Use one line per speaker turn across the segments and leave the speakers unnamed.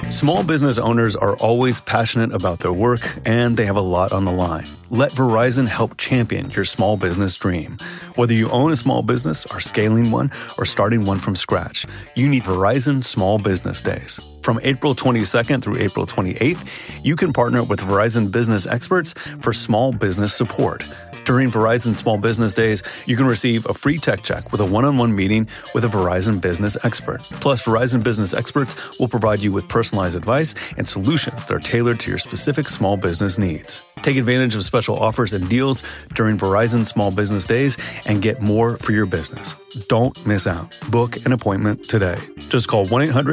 Small business owners are always passionate about their work, and they have a lot on the line. Let Verizon help champion your small business dream. Whether you own a small business, are scaling one, or starting one from scratch, you need Verizon Small Business Days. From April 22nd through April 28th, you can partner with Verizon business experts for small business support. During Verizon Small Business Days, you can receive a free tech check with a one-on-one meeting with a Verizon business expert. Plus, Verizon business experts will provide you with personalized advice and solutions that are tailored to your specific small business needs. Take advantage of special offers and deals during Verizon Small Business Days and get more for your business. Don't miss out. Book an appointment today. Just call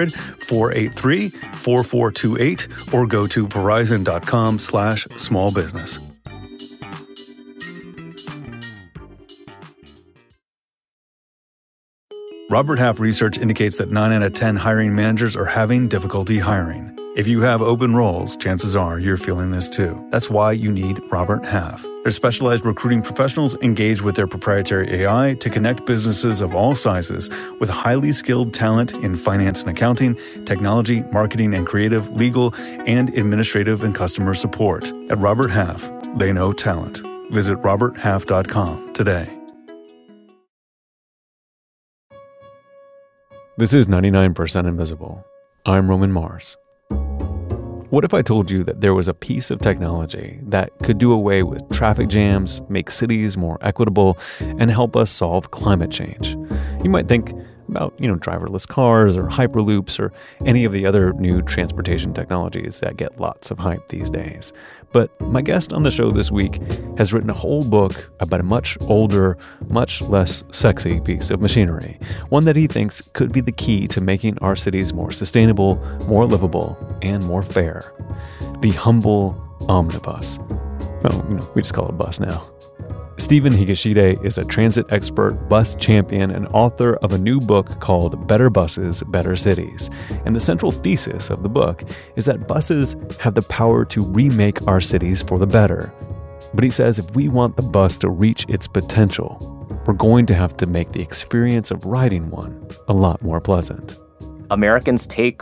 1-800-483-4428 or go to verizon.com/smallbusiness. Robert Half research indicates that 9 out of 10 hiring managers are having difficulty hiring. If you have open roles, chances are you're feeling this too. That's why you need Robert Half. Their specialized recruiting professionals engage with their proprietary AI to connect businesses of all sizes with highly skilled talent in finance and accounting, technology, marketing and creative, legal, and administrative and customer support. At Robert Half, they know talent. Visit roberthalf.com today. This is 99% Invisible. I'm Roman Mars. What if I told you that there was a piece of technology that could do away with traffic jams, make cities more equitable, and help us solve climate change? You might think about, driverless cars or hyperloops or any of the other new transportation technologies that get lots of hype these days. But my guest on the show this week has written a whole book about a much older, much less sexy piece of machinery, one that he thinks could be the key to making our cities more sustainable, more livable, and more fair. The Humble Omnibus. Oh, we just call it bus now. Stephen Higashide is a transit expert, bus champion, and author of a new book called Better Buses, Better Cities. And the central thesis of the book is that buses have the power to remake our cities for the better. But he says if we want the bus to reach its potential, we're going to have to make the experience of riding one a lot more pleasant.
Americans take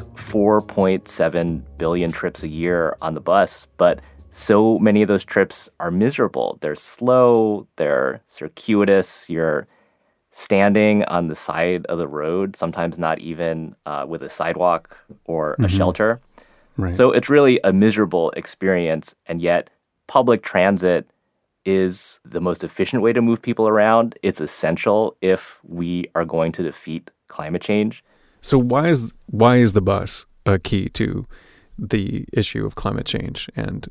4.7 billion trips a year on the bus, but so many of those trips are miserable. They're slow, they're circuitous, you're standing on the side of the road, sometimes not even with a sidewalk or a shelter.
Right.
So it's really a miserable experience, and yet public transit is the most efficient way to move people around. It's essential if we are going to defeat climate change.
So why is the bus a key to the issue of climate change, and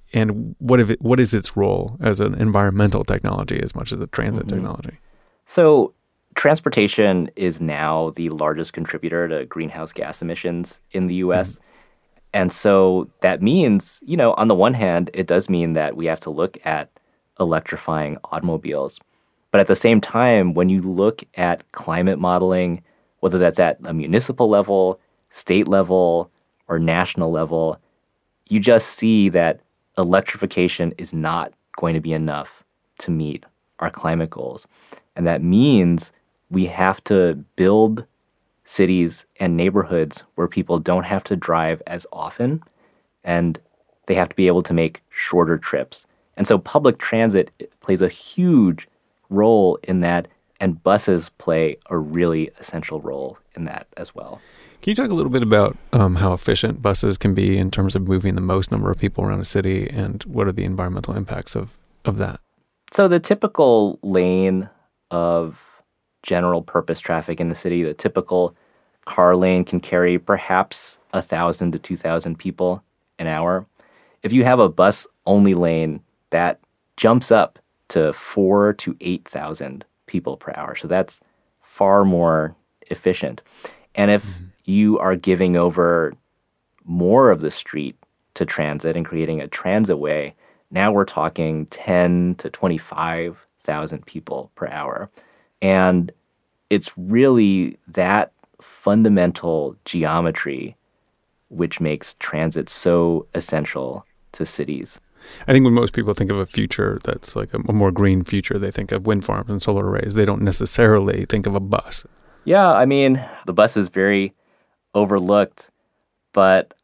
what is its role as an environmental technology as much as a transit technology?
So transportation is now the largest contributor to greenhouse gas emissions in the U.S. And so that means, on the one hand, it does mean that we have to look at electrifying automobiles. But at the same time, when you look at climate modeling, whether that's at a municipal level, state level, or national level, you just see that electrification is not going to be enough to meet our climate goals. And that means we have to build cities and neighborhoods where people don't have to drive as often, and they have to be able to make shorter trips. And so public transit plays a huge role in that, and buses play a really essential role in that as well.
Can you talk a little bit about how efficient buses can be in terms of moving the most number of people around a city, and what are the environmental impacts of that?
So the typical lane of general purpose traffic in the city, the typical car lane can carry perhaps 1,000 to 2,000 people an hour. If you have a bus-only lane, that jumps up to 4,000 to 8,000 people per hour. So that's far more efficient. And if you are giving over more of the street to transit and creating a transit way, now we're talking 10 to 25,000 people per hour. And it's really that fundamental geometry which makes transit so essential to cities.
I think when most people think of a future that's like a more green future, they think of wind farms and solar arrays. They don't necessarily think of a bus.
Yeah, I mean, the bus is very overlooked, but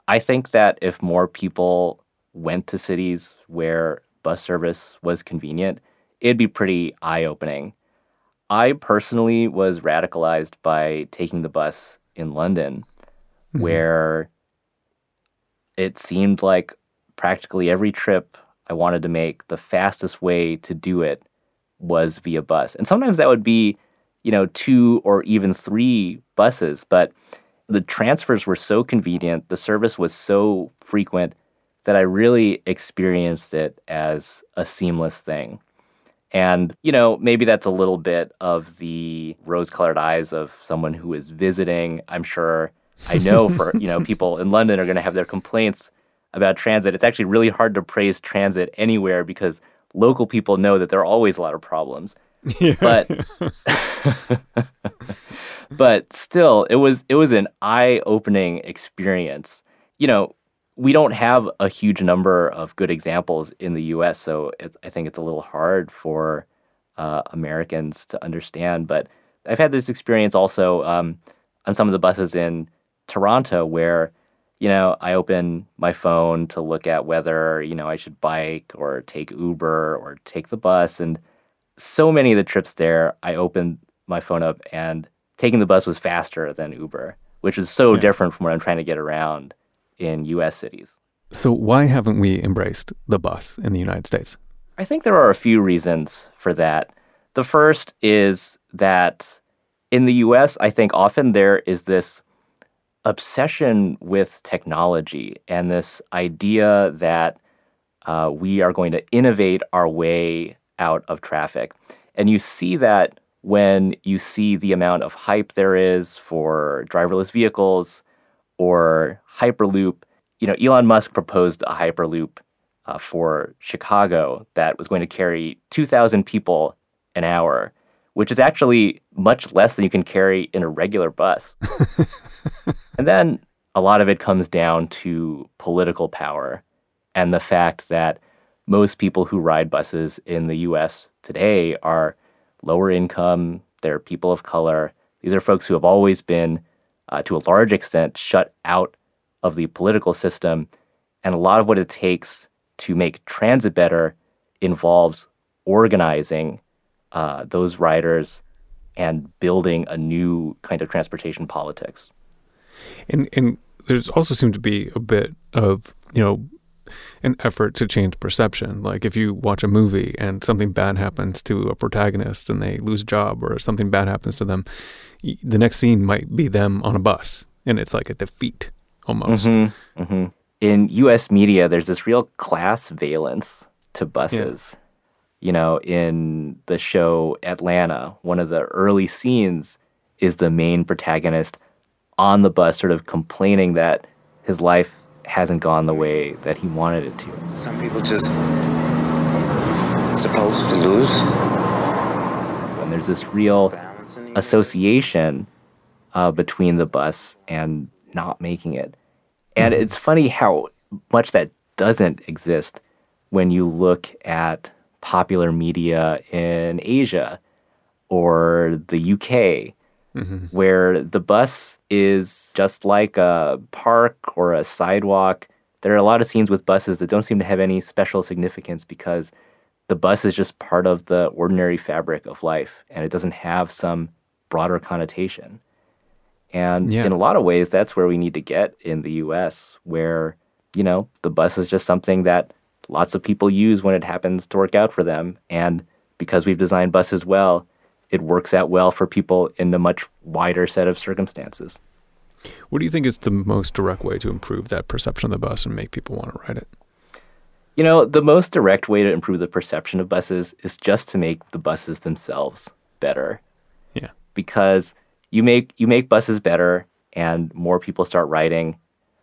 I think that if more people went to cities where bus service was convenient, it'd be pretty eye-opening. I personally was radicalized by taking the bus in London, where it seemed like practically every trip I wanted to make, the fastest way to do it was via bus. And sometimes that would be, 2 or even 3 buses, but the transfers were so convenient, the service was so frequent that I really experienced it as a seamless thing. And, maybe that's a little bit of the rose-colored eyes of someone who is visiting. I'm sure, I know for, people in London are going to have their complaints about transit. It's actually really hard to praise transit anywhere because local people know that there are always a lot of problems. Yeah. But still, it was an eye-opening experience. We don't have a huge number of good examples in the U.S., so I think it's a little hard for Americans to understand. But I've had this experience also on some of the buses in Toronto where, I open my phone to look at whether, I should bike or take Uber or take the bus. And so many of the trips there, I opened my phone up and taking the bus was faster than Uber, which is so different from what I'm trying to get around in U.S. cities.
So why haven't we embraced the bus in the United States?
I think there are a few reasons for that. The first is that in the U.S., I think often there is this obsession with technology and this idea that we are going to innovate our way out of traffic. And you see that when you see the amount of hype there is for driverless vehicles or Hyperloop. Elon Musk proposed a Hyperloop for Chicago that was going to carry 2,000 people an hour, which is actually much less than you can carry in a regular bus. And then a lot of it comes down to political power and the fact that most people who ride buses in the U.S. today are lower income, they're people of color. These are folks who have always been, to a large extent, shut out of the political system. And a lot of what it takes to make transit better involves organizing those riders and building a new kind of transportation politics.
And there's also seemed to be a bit of, an effort to change perception. Like if you watch a movie and something bad happens to a protagonist and they lose a job or something bad happens to them, the next scene might be them on a bus. And it's like a defeat almost.
Mm-hmm, mm-hmm. In U.S. media, there's this real class valence to buses. Yeah. In the show Atlanta, one of the early scenes is the main protagonist on the bus sort of complaining that his life hasn't gone the way that he wanted it to.
Some people just supposed to lose.
And there's this real association between the bus and not making it. And it's funny how much that doesn't exist when you look at popular media in Asia or the UK, where the bus is just like a park or a sidewalk. There are a lot of scenes with buses that don't seem to have any special significance because the bus is just part of the ordinary fabric of life and it doesn't have some broader connotation. And in a lot of ways, that's where we need to get in the U.S., where, the bus is just something that lots of people use when it happens to work out for them. And because we've designed buses well, it works out well for people in a much wider set of circumstances.
What do you think is the most direct way to improve that perception of the bus and make people want to ride it?
The most direct way to improve the perception of buses is just to make the buses themselves better.
Yeah.
Because you make buses better and more people start riding.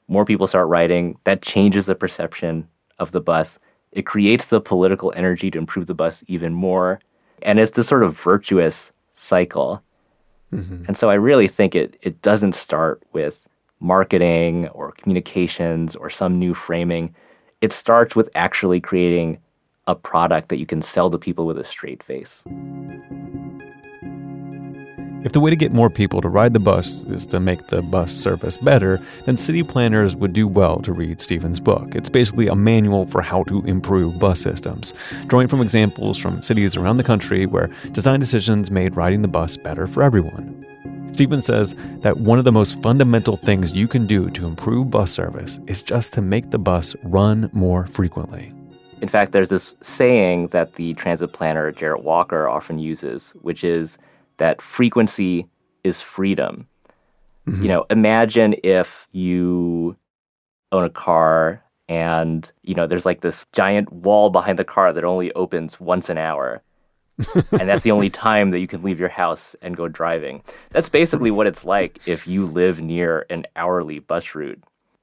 That changes the perception of the bus. It creates the political energy to improve the bus even more. And it's this sort of virtuous cycle. Mm-hmm. And so I really think it doesn't start with marketing or communications or some new framing. It starts with actually creating a product that you can sell to people with a straight face.
If the way to get more people to ride the bus is to make the bus service better, then city planners would do well to read Stephen's book. It's basically a manual for how to improve bus systems, drawing from examples from cities around the country where design decisions made riding the bus better for everyone. Stephen says that one of the most fundamental things you can do to improve bus service is just to make the bus run more frequently.
In fact, there's this saying that the transit planner Jarrett Walker often uses, which is that frequency is freedom. Mm-hmm. Imagine if you own a car and, there's like this giant wall behind the car that only opens once an hour. And that's the only time that you can leave your house and go driving. That's basically what it's like if you live near an hourly bus route.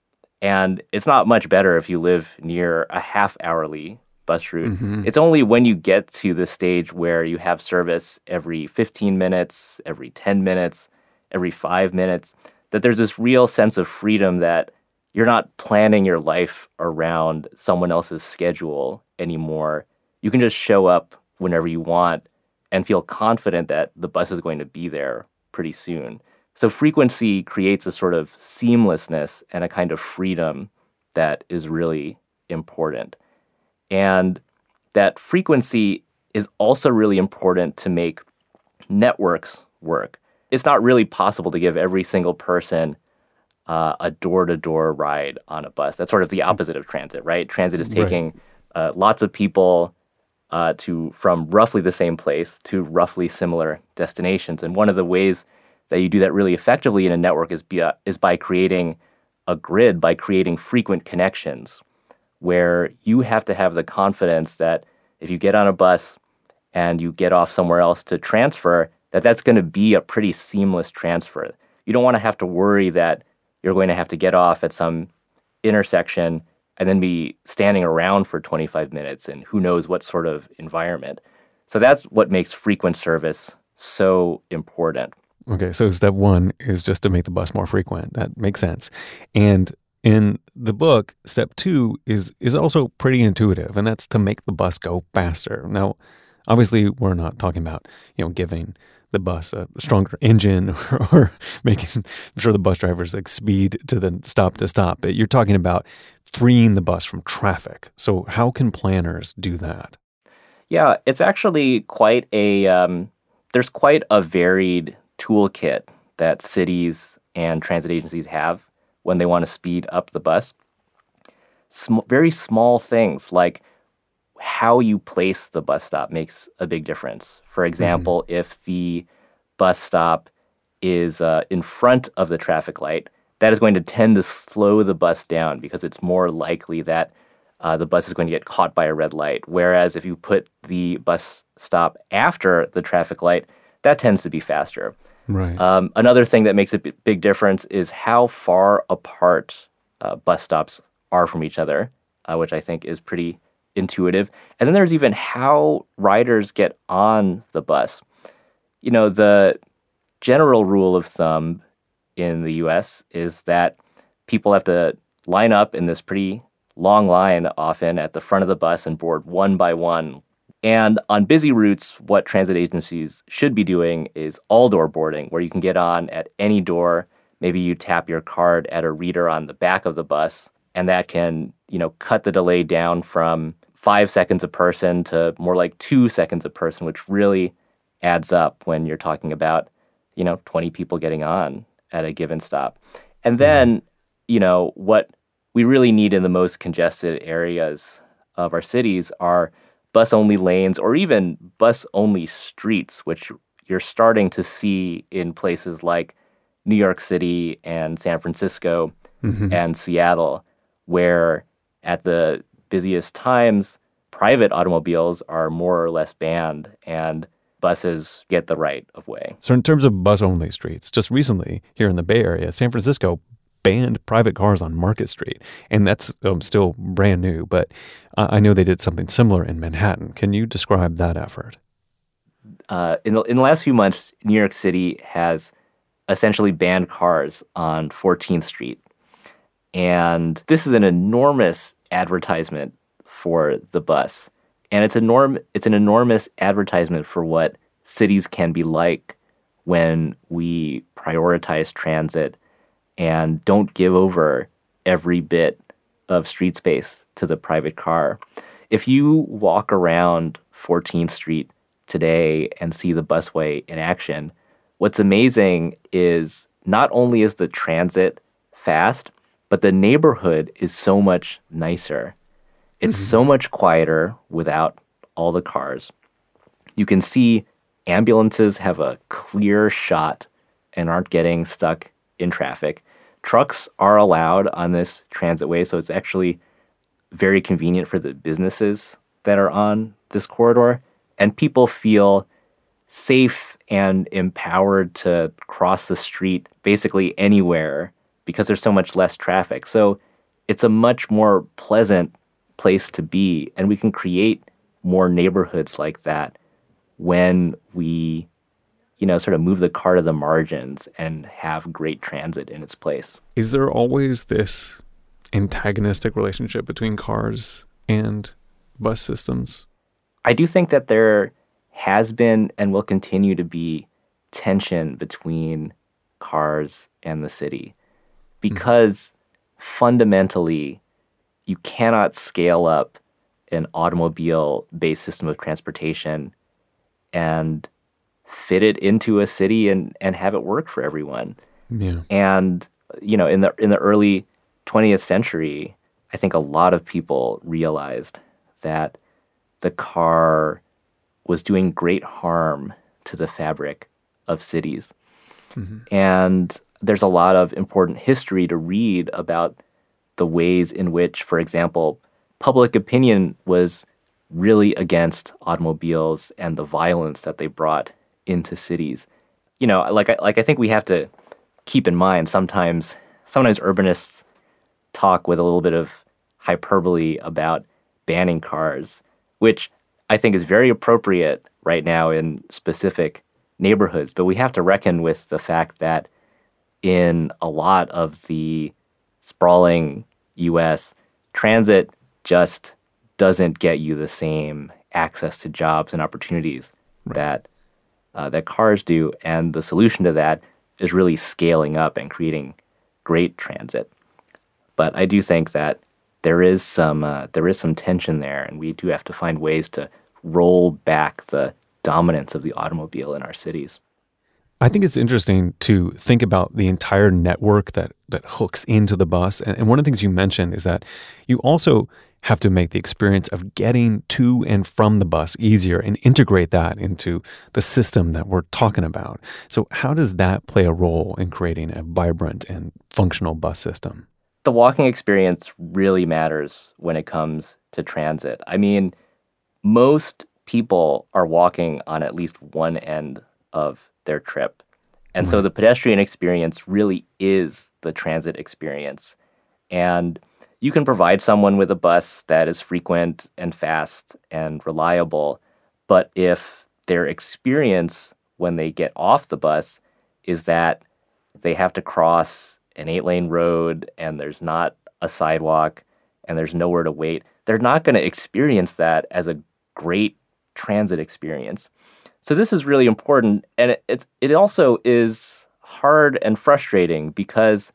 And it's not much better if you live near a half-hourly bus route. Mm-hmm. It's only when you get to the stage where you have service every 15 minutes, every 10 minutes, every 5 minutes, that there's this real sense of freedom that you're not planning your life around someone else's schedule anymore. You can just show up whenever you want and feel confident that the bus is going to be there pretty soon. So frequency creates a sort of seamlessness and a kind of freedom that is really important. And that frequency is also really important to make networks work. It's not really possible to give every single person a door-to-door ride on a bus. That's sort of the opposite of transit, right? Transit is taking lots of people from roughly the same place to roughly similar destinations. And one of the ways that you do that really effectively in a network is by creating a grid, by creating frequent connections, where you have to have the confidence that if you get on a bus and you get off somewhere else to transfer, that's going to be a pretty seamless transfer. You don't want to have to worry that you're going to have to get off at some intersection and then be standing around for 25 minutes and who knows what sort of environment. So that's what makes frequent service so important.
Okay, so step one is just to make the bus more frequent. That makes sense. And in the book, step two is also pretty intuitive, and that's to make the bus go faster. Now, obviously, we're not talking about, giving the bus a stronger engine or making sure the bus drivers speed to the stop to stop. But you're talking about freeing the bus from traffic. So how can planners do that?
Yeah, it's actually there's quite a varied toolkit that cities and transit agencies have when they want to speed up the bus. Very small things like how you place the bus stop makes a big difference. For example, if the bus stop is in front of the traffic light, that is going to tend to slow the bus down because it's more likely that the bus is going to get caught by a red light. Whereas if you put the bus stop after the traffic light, that tends to be faster.
Right.
Another thing that makes a big difference is how far apart bus stops are from each other, which I think is pretty intuitive. And then there's even how riders get on the bus. The general rule of thumb in the US is that people have to line up in this pretty long line often at the front of the bus and board one by one. And on busy routes, what transit agencies should be doing is all-door boarding, where you can get on at any door. Maybe you tap your card at a reader on the back of the bus, and that can, cut the delay down from 5 seconds a person to more like 2 seconds a person, which really adds up when you're talking about, 20 people getting on at a given stop. And then, what we really need in the most congested areas of our cities are bus-only lanes or even bus-only streets, which you're starting to see in places like New York City and San Francisco and Seattle, where at the busiest times, private automobiles are more or less banned and buses get the right of way.
So in terms of bus-only streets, just recently here in the Bay Area, San Francisco banned private cars on Market Street, and that's still brand new, but I know they did something similar in Manhattan. Can you describe that effort?
In the last few months, New York City has essentially banned cars on 14th Street. And this is an enormous advertisement for the bus. And it's an enormous advertisement for what cities can be like when we prioritize transit and don't give over every bit of street space to the private car. If you walk around 14th Street today and see the busway in action, what's amazing is not only is the transit fast, but the neighborhood is so much nicer. It's so much quieter without all the cars. You can see ambulances have a clear shot and aren't getting stuck in traffic. Trucks are allowed on this transit way, so it's actually very convenient for the businesses that are on this corridor. And people feel safe and empowered to cross the street basically anywhere because there's so much less traffic. So it's a much more pleasant place to be, and we can create more neighborhoods like that when we, sort of move the car to the margins and have great transit in its place.
Is there always this antagonistic relationship between cars and bus systems?
I do think that there has been and will continue to be tension between cars and the city because fundamentally you cannot scale up an automobile-based system of transportation and fit it into a city and have it work for everyone.
Yeah.
And, in the early 20th century, I think a lot of people realized that the car was doing great harm to the fabric of cities. And there's a lot of important history to read about the ways in which, for example, public opinion was really against automobiles and the violence that they brought into cities. I think we have to keep in mind sometimes urbanists talk with a little bit of hyperbole about banning cars, which I think is very appropriate right now in specific neighborhoods. But we have to reckon with the fact that in a lot of the sprawling U.S., transit just doesn't get you the same access to jobs and opportunities that cars do. And the solution to that is really scaling up and creating great transit. But I do think that there is some tension there, and we do have to find ways to roll back the dominance of the automobile in our cities.
I think it's interesting to think about the entire network that hooks into the bus. And one of the things you mentioned is that you also have to make the experience of getting to and from the bus easier and integrate that into the system that we're talking about. So how does that play a role in creating a vibrant and functional bus system?
The walking experience really matters when it comes to transit. I mean, most people are walking on at least one end of their trip. And so the pedestrian experience really is the transit experience. And you can provide someone with a bus that is frequent and fast and reliable, but if their experience when they get off the bus is that they have to cross an 8-lane road and there's not a sidewalk and there's nowhere to wait, they're not going to experience that as a great transit experience. So this is really important, and it also is hard and frustrating because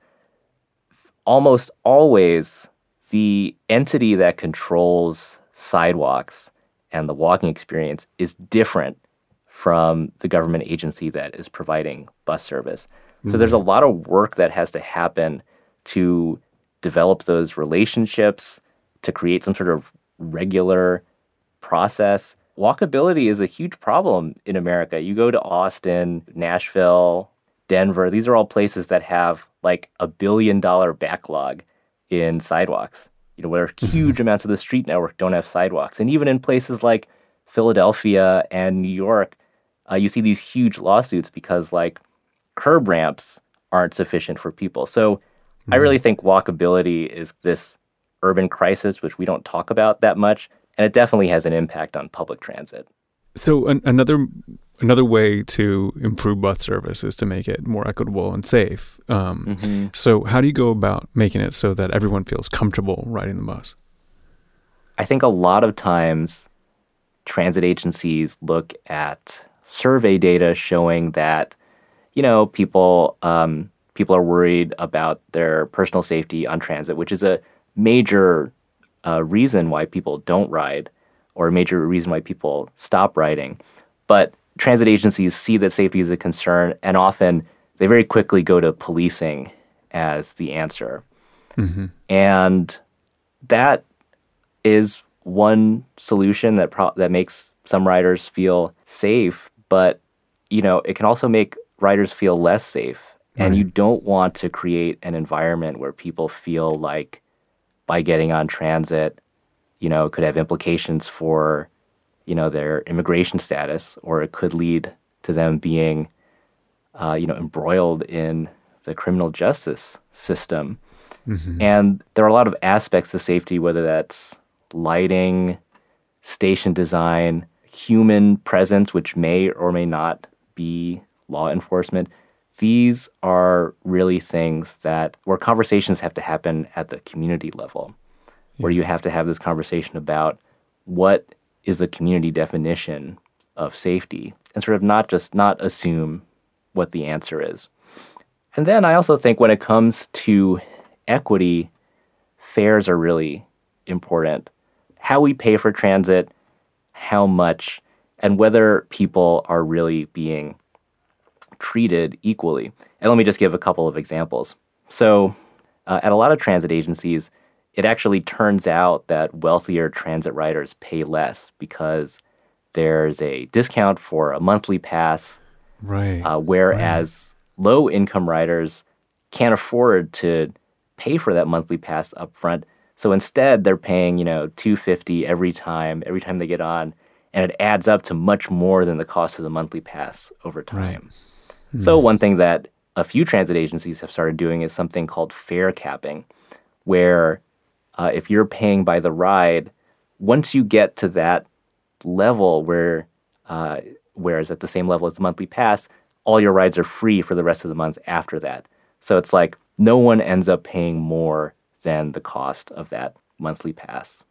almost always the entity that controls sidewalks and the walking experience is different from the government agency that is providing bus service. So there's a lot of work that has to happen to develop those relationships, to create some sort of regular process. Walkability is a huge problem in America. You go to Austin, Nashville, Denver, these are all places that have like $1 billion backlog in sidewalks, where huge amounts of the street network don't have sidewalks. And even in places like Philadelphia and New York, you see these huge lawsuits because like curb ramps aren't sufficient for people. So I really think walkability is this urban crisis, which we don't talk about that much. And it definitely has an impact on public transit.
So another way to improve bus service is to make it more equitable and safe. So how do you go about making it so that everyone feels comfortable riding the bus?
I think a lot of times transit agencies look at survey data showing that people are worried about their personal safety on transit, which is a major reason why people don't ride, or a major reason why people stop riding. But transit agencies see that safety is a concern, and often they very quickly go to policing as the answer.
Mm-hmm.
And that is one solution that makes some riders feel safe, but it can also make riders feel less safe. And
Right.
you don't want to create an environment where people feel like by getting on transit, it could have implications for, their immigration status, or it could lead to them being, embroiled in the criminal justice system.
Mm-hmm.
And there are a lot of aspects to safety, whether that's lighting, station design, human presence, which may or may not be law enforcement. These are really things where conversations have to happen at the community level, where you have to have this conversation about what is the community definition of safety, and sort of not assume what the answer is. And then I also think when it comes to equity, fares are really important. How we pay for transit, how much, and whether people are really being treated equally. And let me just give a couple of examples. So at a lot of transit agencies, it actually turns out that wealthier transit riders pay less because there's a discount for a monthly pass,
Right.
whereas low-income riders can't afford to pay for that monthly pass up front. So instead, they're paying, $250 every time they get on, and it adds up to much more than the cost of the monthly pass over time.
Right.
So one thing that a few transit agencies have started doing is something called fare capping, where if you're paying by the ride, once you get to that level where it's at the same level as the monthly pass, all your rides are free for the rest of the month after that. So it's like no one ends up paying more than the cost of that monthly pass.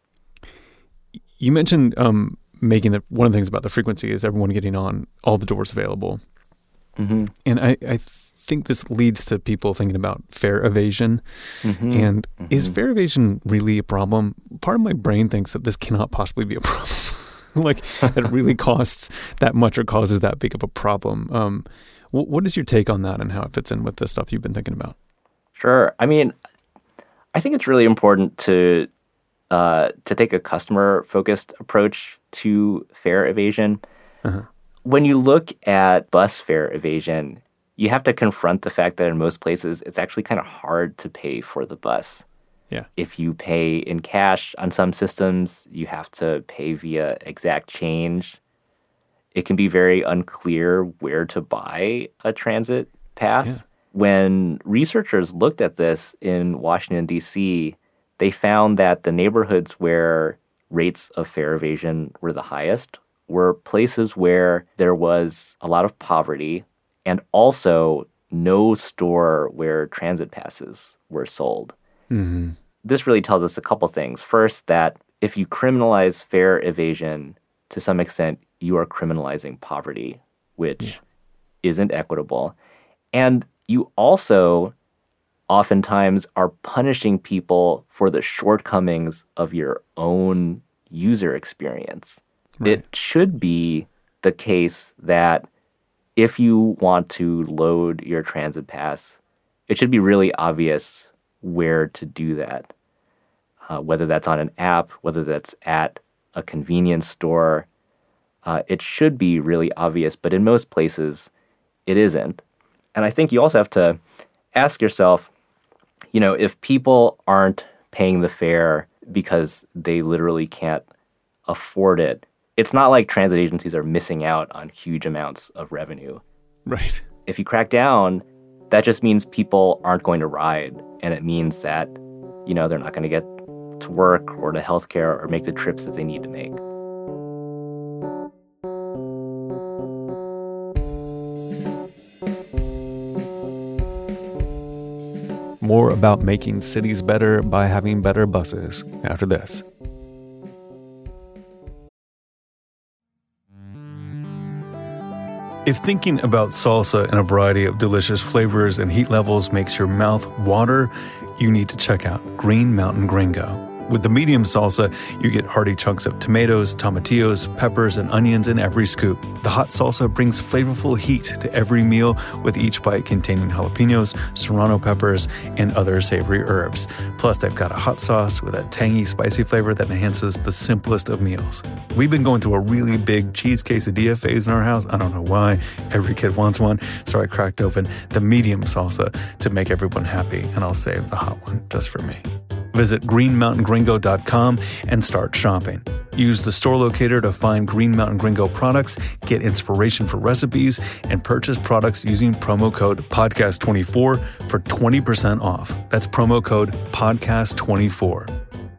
You mentioned making one of the things about the frequency is everyone getting on all the doors available.
Mm-hmm.
And I think this leads to people thinking about fare evasion.
Mm-hmm.
And
Mm-hmm.
is fare evasion really a problem? Part of my brain thinks that this cannot possibly be a problem. Like that it really costs that much or causes that big of a problem. What is your take on that and how it fits in with the stuff you've been thinking about?
Sure. I mean, I think it's really important to take a customer-focused approach to fare evasion.
Uh-huh.
When you look at bus fare evasion, you have to confront the fact that in most places, it's actually kind of hard to pay for the bus.
Yeah.
If you pay in cash on some systems, you have to pay via exact change. It can be very unclear where to buy a transit pass.
Yeah.
When researchers looked at this in Washington, D.C., they found that the neighborhoods where rates of fare evasion were the highest were places where there was a lot of poverty and also no store where transit passes were sold.
Mm-hmm.
This really tells us a couple things. First, that if you criminalize fare evasion, to some extent, you are criminalizing poverty, which isn't equitable. And you also oftentimes are punishing people for the shortcomings of your own user experience.
Right.
It should be the case that if you want to load your transit pass, it should be really obvious where to do that, whether that's on an app, whether that's at a convenience store. It should be really obvious, but in most places, it isn't. And I think you also have to ask yourself, if people aren't paying the fare because they literally can't afford it, it's not like transit agencies are missing out on huge amounts of revenue.
Right.
If you crack down, that just means people aren't going to ride. And it means that, they're not going to get to work or to healthcare or make the trips that they need to make.
More about making cities better by having better buses after this. If thinking about salsa in a variety of delicious flavors and heat levels makes your mouth water, you need to check out Green Mountain Gringo. With the medium salsa, you get hearty chunks of tomatoes, tomatillos, peppers, and onions in every scoop. The hot salsa brings flavorful heat to every meal, with each bite containing jalapenos, serrano peppers, and other savory herbs. Plus, they've got a hot sauce with a tangy, spicy flavor that enhances the simplest of meals. We've been going through a really big cheese quesadilla phase in our house. I don't know why. Every kid wants one, so I cracked open the medium salsa to make everyone happy, and I'll save the hot one just for me. Visit greenmountaingringo.com and start shopping. Use the store locator to find Green Mountain Gringo products, get inspiration for recipes, and purchase products using promo code PODCAST24 for 20% off. That's promo code PODCAST24.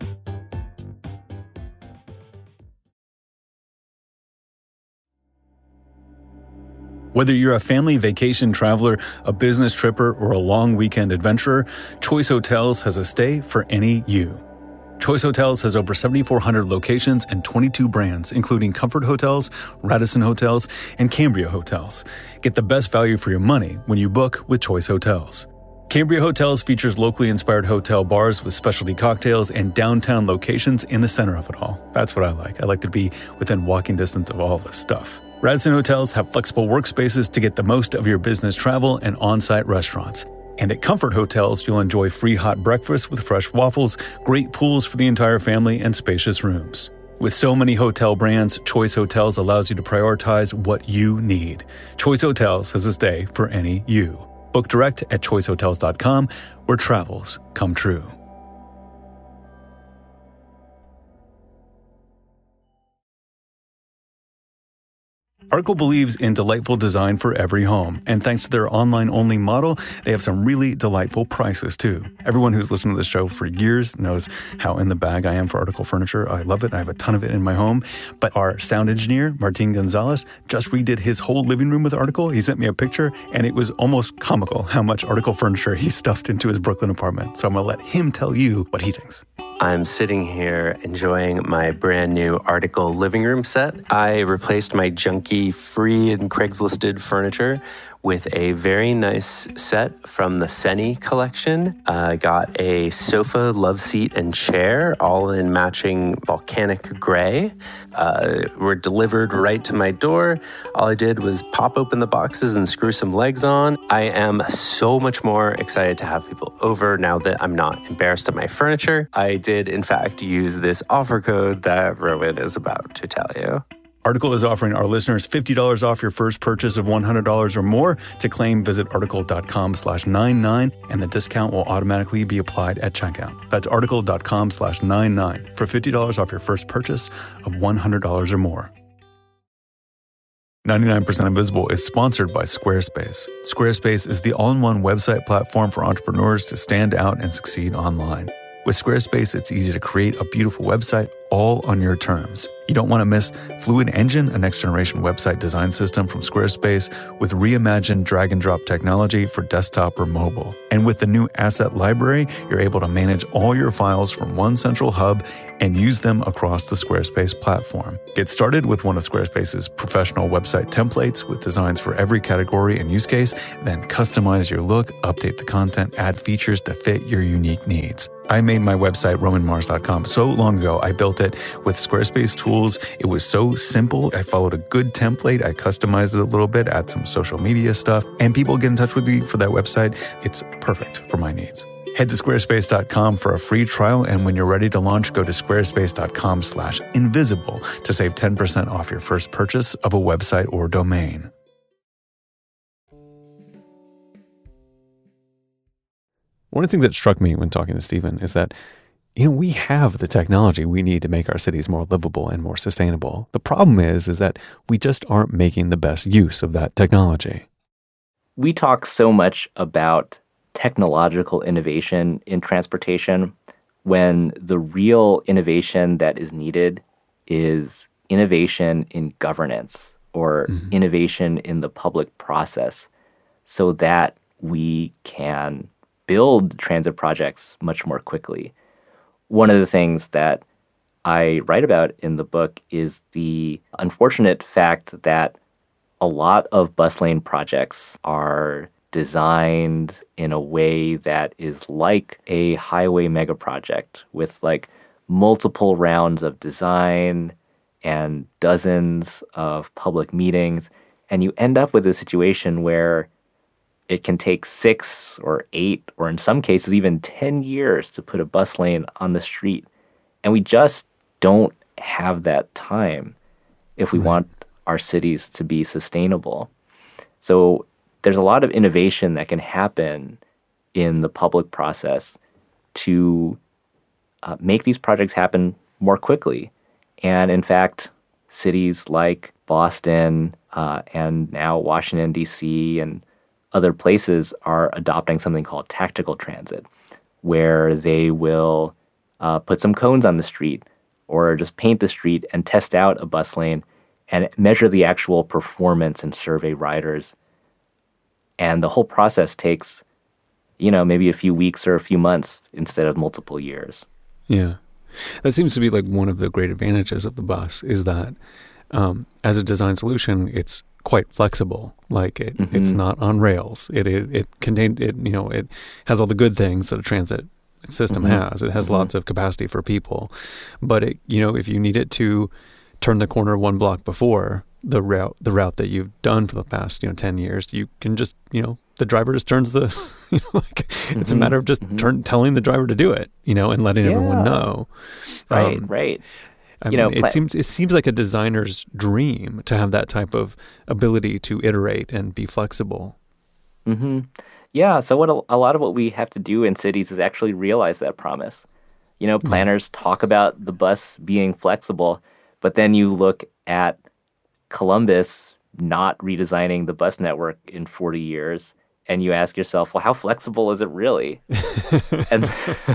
Whether you're a family vacation traveler, a business tripper, or a long weekend adventurer, Choice Hotels has a stay for any you. Choice Hotels has over 7,400 locations and 22 brands, including Comfort Hotels, Radisson Hotels, and Cambria Hotels. Get the best value for your money when you book with Choice Hotels. Cambria Hotels features locally inspired hotel bars with specialty cocktails and downtown locations in the center of it all. That's what I like. I like to be within walking distance of all this stuff. Radisson Hotels have flexible workspaces to get the most of your business travel and on-site restaurants. And at Comfort Hotels, you'll enjoy free hot breakfast with fresh waffles, great pools for the entire family, and spacious rooms. With so many hotel brands, Choice Hotels allows you to prioritize what you need. Choice Hotels has a stay for any you. Book direct at choicehotels.com, where travels come true. Article believes in delightful design for every home, and thanks to their online-only model, they have some really delightful prices, too. Everyone who's listened to this show for years knows how in the bag I am for Article furniture. I love it. I have a ton of it in my home. But our sound engineer, Martin Gonzalez, just redid his whole living room with Article. He sent me a picture, and it was almost comical how much Article furniture he stuffed into his Brooklyn apartment. So I'm going to let him tell you what he thinks.
I'm sitting here enjoying my brand new Article living room set. I replaced my junky free and Craigslisted furniture with a very nice set from the Seni collection. I got a sofa, love seat, and chair, all in matching volcanic gray. Were delivered right to my door. All I did was pop open the boxes and screw some legs on. I am so much more excited to have people over now that I'm not embarrassed of my furniture. I did, in fact, use this offer code that Rowan is about to tell you.
Article is offering our listeners $50 off your first purchase of $100 or more. To claim, visit article.com/99, and the discount will automatically be applied at checkout. That's article.com/99 for $50 off your first purchase of $100 or more. 99% Invisible is sponsored by Squarespace. Squarespace is the all-in-one website platform for entrepreneurs to stand out and succeed online. With Squarespace, it's easy to create a beautiful website all on your terms. You don't want to miss Fluid Engine, a next-generation website design system from Squarespace with reimagined drag-and-drop technology for desktop or mobile. And with the new Asset Library, you're able to manage all your files from one central hub and use them across the Squarespace platform. Get started with one of Squarespace's professional website templates with designs for every category and use case, then customize your look, update the content, add features to fit your unique needs. I made my website, romanmars.com, so long ago. I built it with Squarespace tools. It was so simple. I followed a good template. I customized it a little bit, add some social media stuff, and people get in touch with me for that website. It's perfect for my needs. Head to squarespace.com for a free trial, and when you're ready to launch, go to squarespace.com/invisible to save 10% off your first purchase of a website or domain. One of the things that struck me when talking to Stephen is that, we have the technology we need to make our cities more livable and more sustainable. The problem is that we just aren't making the best use of that technology.
We talk so much about technological innovation in transportation when the real innovation that is needed is innovation in governance or innovation in the public process so that we can build transit projects much more quickly. One of the things that I write about in the book is the unfortunate fact that a lot of bus lane projects are designed in a way that is like a highway mega project with like multiple rounds of design and dozens of public meetings. And you end up with a situation where it can take 6 or 8, or in some cases even 10 years to put a bus lane on the street. And we just don't have that time if we want our cities to be sustainable. So there's a lot of innovation that can happen in the public process to make these projects happen more quickly. And in fact, cities like Boston and now Washington, D.C. and other places are adopting something called tactical transit, where they will put some cones on the street or just paint the street and test out a bus lane and measure the actual performance and survey riders. And the whole process takes, maybe a few weeks or a few months instead of multiple years.
Yeah. That seems to be like one of the great advantages of the bus is that as a design solution, it's quite flexible. Like it's not on rails. It has all the good things that a transit system has. It has lots of capacity for people. But if you need it to turn the corner one block before the route that you've done for the past 10 years, you can just the driver just turns the it's a matter of just telling the driver to do it, and letting everyone know.
Right.
I mean, it seems like a designer's dream to have that type of ability to iterate and be flexible.
Yeah. So a lot of what we have to do in cities is actually realize that promise. Planners talk about the bus being flexible, but then you look at Columbus not redesigning the bus network in 40 years, and you ask yourself, well, how flexible is it really? And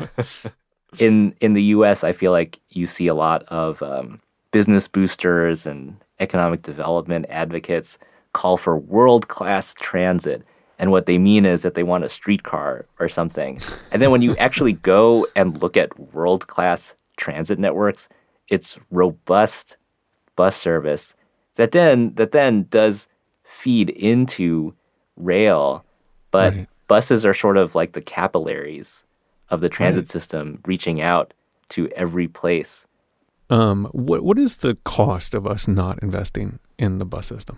in the U.S., I feel like you see a lot of business boosters and economic development advocates call for world-class transit. And what they mean is that they want a streetcar or something. And then when you actually go and look at world-class transit networks, it's robust bus service that then does feed into rail. But buses are sort of like the capillaries of the transit system reaching out to every place.
What is the cost of us not investing in the bus system?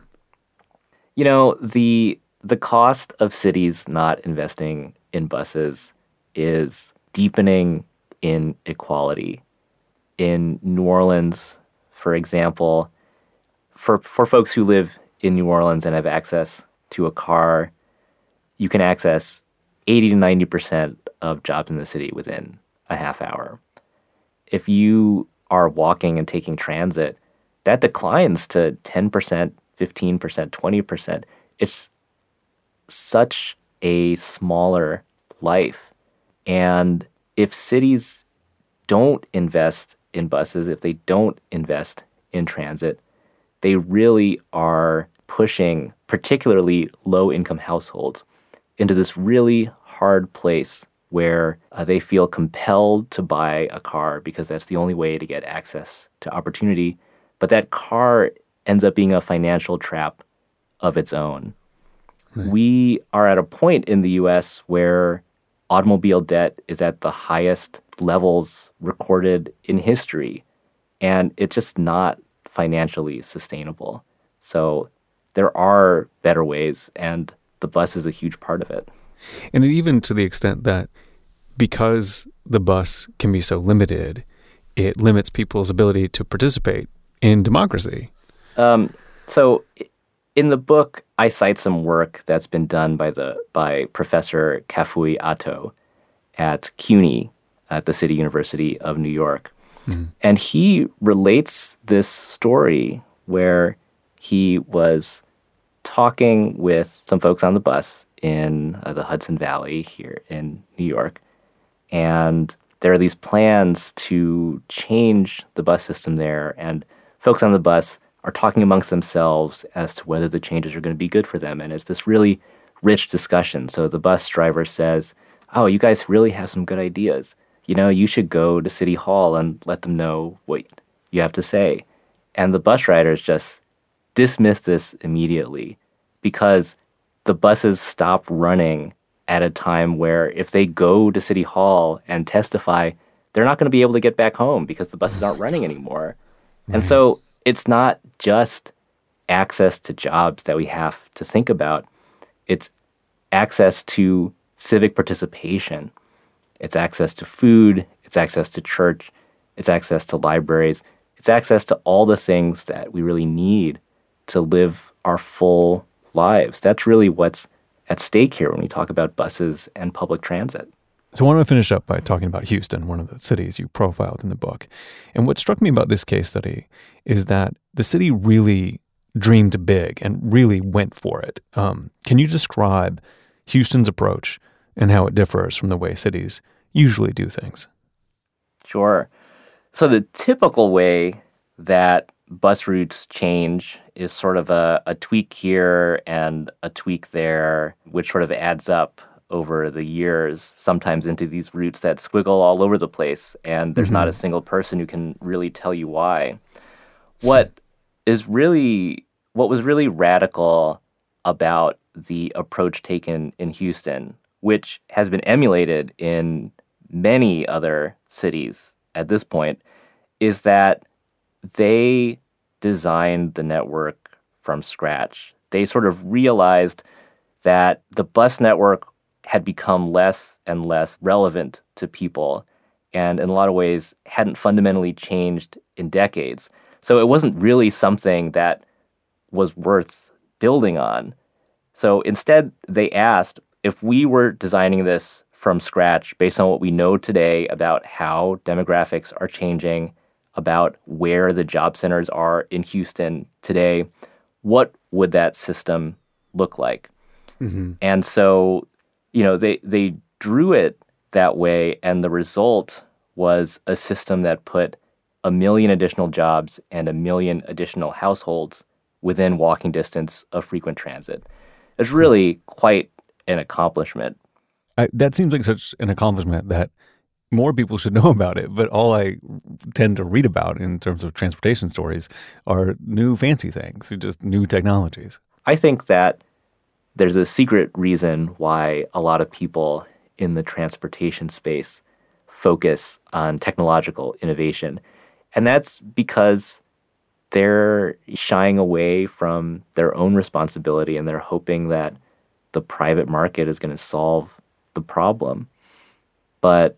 The cost of cities not investing in buses is deepening inequality. In New Orleans, for example, for folks who live in New Orleans and have access to a car, you can access 80 to 90% of jobs in the city within a half hour. If you are walking and taking transit, that declines to 10%, 15%, 20%. It's such a smaller life. And if cities don't invest in buses, if they don't invest in transit, they really are pushing particularly low-income households into this really hard place where they feel compelled to buy a car because that's the only way to get access to opportunity. But that car ends up being a financial trap of its own. Right. We are at a point in the U.S. where automobile debt is at the highest levels recorded in history, and it's just not financially sustainable. So there are better ways, and the bus is a huge part of it.
And even to the extent that because the bus can be so limited, it limits people's ability to participate in democracy.
So in the book, I cite some work that's been done by Professor Kafui Atto at CUNY, at the City University of New York. Mm-hmm. And he relates this story where he was talking with some folks on the bus in the Hudson Valley here in New York. And there are these plans to change the bus system there. And folks on the bus are talking amongst themselves as to whether the changes are going to be good for them. And it's this really rich discussion. So the bus driver says, oh, you guys really have some good ideas. You should go to City Hall and let them know what you have to say. And the bus riders just dismiss this immediately because the buses stopped running at a time where if they go to City Hall and testify, they're not going to be able to get back home because the buses aren't running anymore. Right. And so it's not just access to jobs that we have to think about. It's access to civic participation. It's access to food. It's access to church. It's access to libraries. It's access to all the things that we really need to live our full lives. That's really what's at stake here when we talk about buses and public transit.
So I want to finish up by talking about Houston, one of the cities you profiled in the book. And what struck me about this case study is that the city really dreamed big and really went for it. Can you describe Houston's approach and how it differs from the way cities usually do things?
Sure. So the typical way that bus routes change is sort of a tweak here and a tweak there, which sort of adds up over the years, sometimes into these routes that squiggle all over the place, and there's not a single person who can really tell you why. What was really radical about the approach taken in Houston, which has been emulated in many other cities at this point, is that they designed the network from scratch. They sort of realized that the bus network had become less and less relevant to people and in a lot of ways hadn't fundamentally changed in decades. So it wasn't really something that was worth building on. So instead, they asked, if we were designing this from scratch based on what we know today about how demographics are changing, about where the job centers are in Houston today, what would that system look like? Mm-hmm. And so, they drew it that way, and the result was a system that put 1 million additional jobs and 1 million additional households within walking distance of frequent transit. It's really quite an accomplishment.
That seems like such an accomplishment that more people should know about it, but all I tend to read about in terms of transportation stories are new fancy things, just new technologies.
I think that there's a secret reason why a lot of people in the transportation space focus on technological innovation, and that's because they're shying away from their own responsibility and they're hoping that the private market is going to solve the problem. But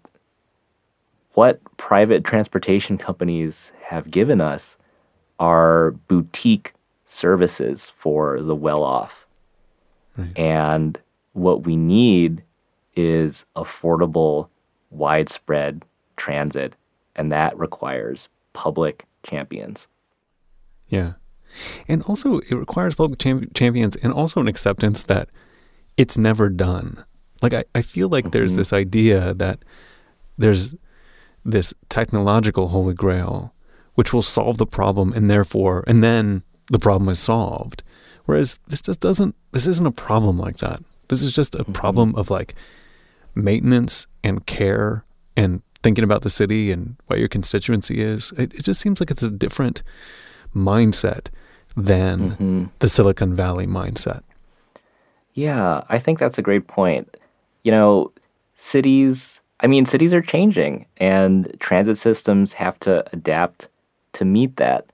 what private transportation companies have given us are boutique services for the well-off. Right. And what we need is affordable, widespread transit, and that requires public champions.
Yeah. And also, it requires public champions and also an acceptance that it's never done. Like, I feel like there's this idea that there's this technological holy grail which will solve the problem and then the problem is solved. Whereas this isn't a problem like that. This is just a problem of like maintenance and care and thinking about the city and what your constituency is. It just seems like it's a different mindset than the Silicon Valley mindset.
Yeah, I think that's a great point. Cities are changing and transit systems have to adapt to meet that.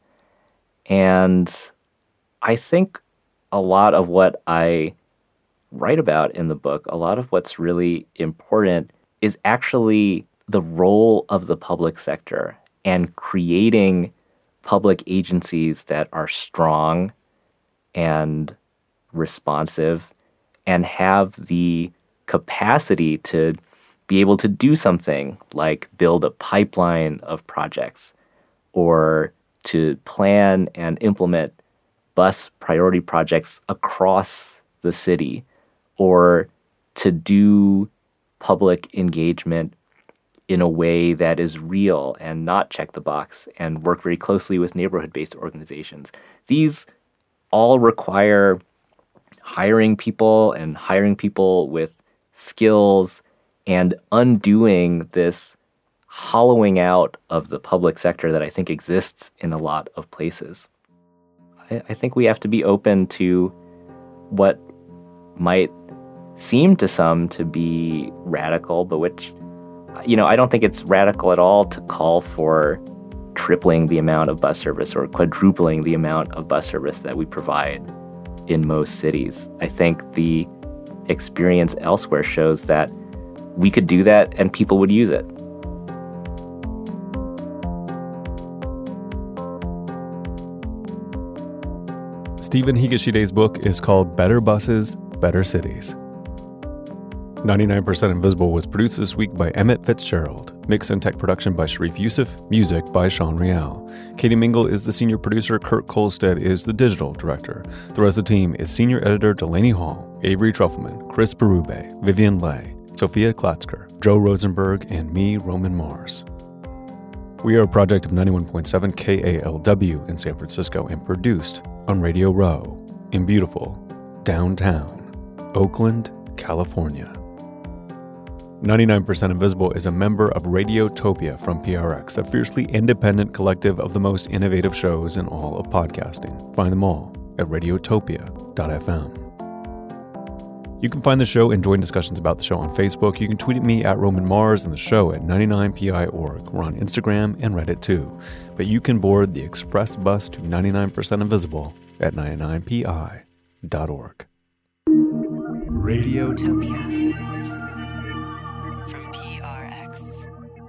And I think a lot of what I write about in the book, a lot of what's really important is actually the role of the public sector and creating public agencies that are strong and responsive and have the capacity to be able to do something like build a pipeline of projects or to plan and implement bus priority projects across the city or to do public engagement in a way that is real and not check the box and work very closely with neighborhood-based organizations. These all require hiring people with skills and undoing this hollowing out of the public sector that I think exists in a lot of places. I think we have to be open to what might seem to some to be radical, but which, I don't think it's radical at all to call for tripling the amount of bus service or quadrupling the amount of bus service that we provide in most cities. I think the experience elsewhere shows that we could do that and people would use it.
Stephen Higashide's book is called Better Buses, Better Cities. 99% Invisible was produced this week by Emmett Fitzgerald. Mix and tech production by Sharif Youssef. Music by Sean Rial. Katie Mingle is the senior producer. Kurt Kolstad is the digital director. The rest of the team is senior editor Delaney Hall, Avery Trufelman, Chris Berube, Vivian Leigh, Sophia Klatzker, Joe Rosenberg, and me, Roman Mars. We are a project of 91.7 KALW in San Francisco and produced on Radio Row in beautiful downtown Oakland, California. 99% Invisible is a member of Radiotopia from PRX, a fiercely independent collective of the most innovative shows in all of podcasting. Find them all at radiotopia.fm. You can find the show and join discussions about the show on Facebook. You can tweet at me at Roman Mars and the show at 99pi.org. We're on Instagram and Reddit too. But you can board the express bus to 99% Invisible at 99pi.org.
Radiotopia from PRX.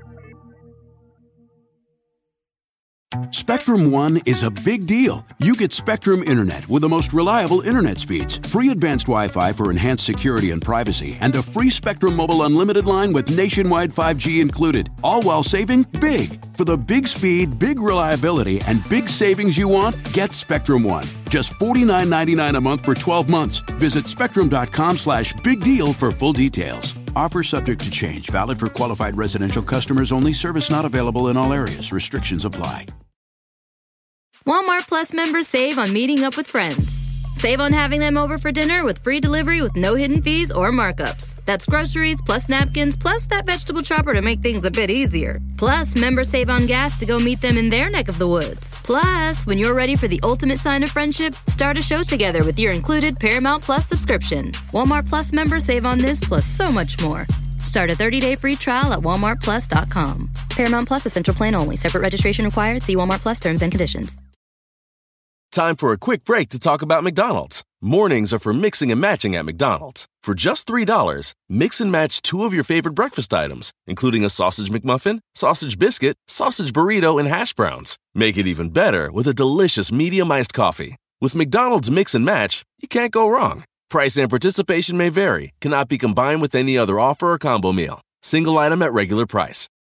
Spectrum One is a big deal. You get Spectrum Internet with the most reliable internet speeds, free advanced Wi-Fi for enhanced security and privacy, and a free Spectrum Mobile Unlimited line with nationwide 5G included, all while saving big. For the big speed, big reliability, and big savings you want, get Spectrum One. Just $49.99 a month for 12 months. Visit spectrum.com/big deal for full details. Offer subject to change. Valid for qualified residential customers only. Service not available in all areas. Restrictions apply.
Walmart Plus members save on meeting up with friends. Save on having them over for dinner with free delivery with no hidden fees or markups. That's groceries, plus napkins, plus that vegetable chopper to make things a bit easier. Plus, members save on gas to go meet them in their neck of the woods. Plus, when you're ready for the ultimate sign of friendship, start a show together with your included Paramount Plus subscription. Walmart Plus members save on this plus so much more. Start a 30-day free trial at walmartplus.com. Paramount Plus Essential Plan only. Separate registration required. See Walmart Plus terms and conditions.
Time for a quick break to talk about McDonald's. Mornings are for mixing and matching at McDonald's. For just $3, mix and match 2 of your favorite breakfast items, including a sausage McMuffin, sausage biscuit, sausage burrito, and hash browns. Make it even better with a delicious medium iced coffee. With McDonald's Mix and Match, you can't go wrong. Price and participation may vary, cannot be combined with any other offer or combo meal. Single item at regular price.